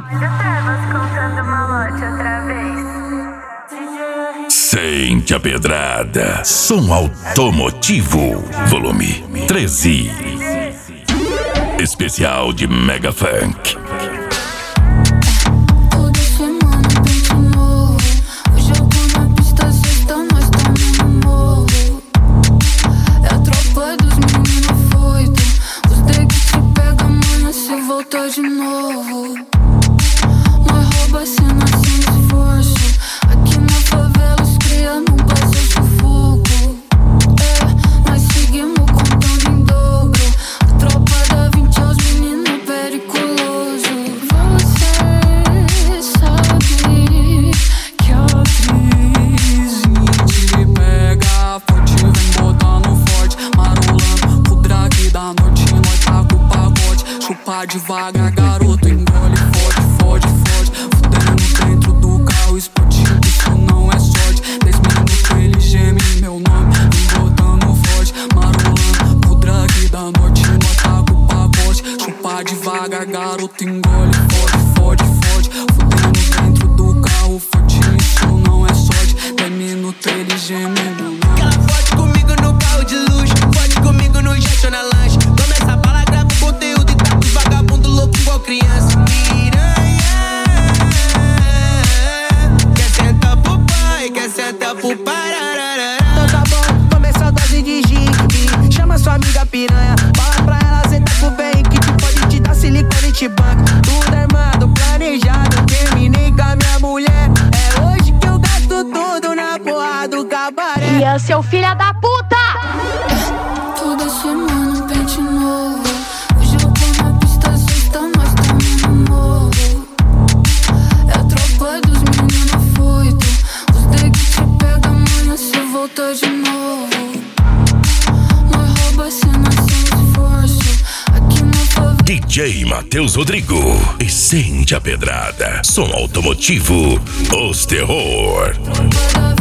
Sente a pedrada. Som automotivo. Volume 13. Especial de Mega Funk. De novo, nós rouba cena sem esforço. Aqui na favela os cria não passa sufoco. Nós seguimos contando em dobro. A tropa da 20 aos meninos periculoso. Você sabe que a crise te pega forte, vem botando forte, marolando o drag da noite, nós tá com o pacote. Chupa devagar, garoto, engole forte, forte, forte. Fudendo dentro do carro esportivo, isso não é sorte. 10 minutos ele geme meu nome, vem botando forte, marolando o drag da noite, nós tá com o pacote. Chupa devagar, garoto, engole forte, forte, forte. Fudendo dentro do carro forte, isso não é sorte. 10 minutos ele geme meu nome. Ela forte comigo no carro de luxo, forte comigo no jet ou na lanche. Toma essa bala, grava o conteúdo e tá com os vagabundo louco igual criança. Piranha, quer sentar pro pai, quer sentar pro parararara. Então tá bom, começa a dose de gigue. Chama sua amiga piranha, fala pra ela sentar pro bem que tu pode te dar silicone e te banca. Tudo armado, planejado, terminei com a minha mulher. É hoje que eu gasto tudo na porra do cabaré. Ian, seu filho da puta! Toda semana um pente novo. Hoje eu tô na pista sexta, nós tamo no morro. É a tropa dos meninos foito. Os deck te pega amanhã se voltar de novo. Nós rouba cena sem esforço. Aqui na favela DJ Matheus Rodrigo. E sente a pedrada. Som automotivo. Os Terror.